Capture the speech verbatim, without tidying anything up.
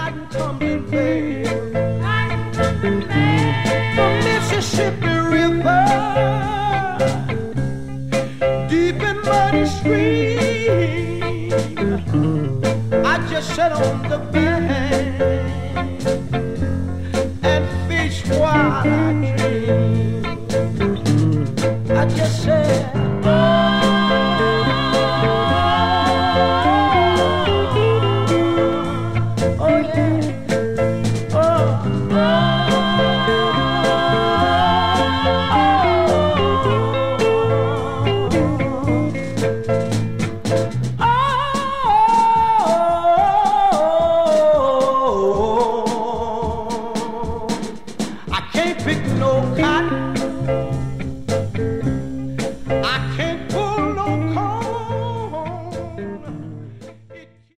riding tumbling bay, the Mississippi River, deep and muddy stream. I just sat on the bank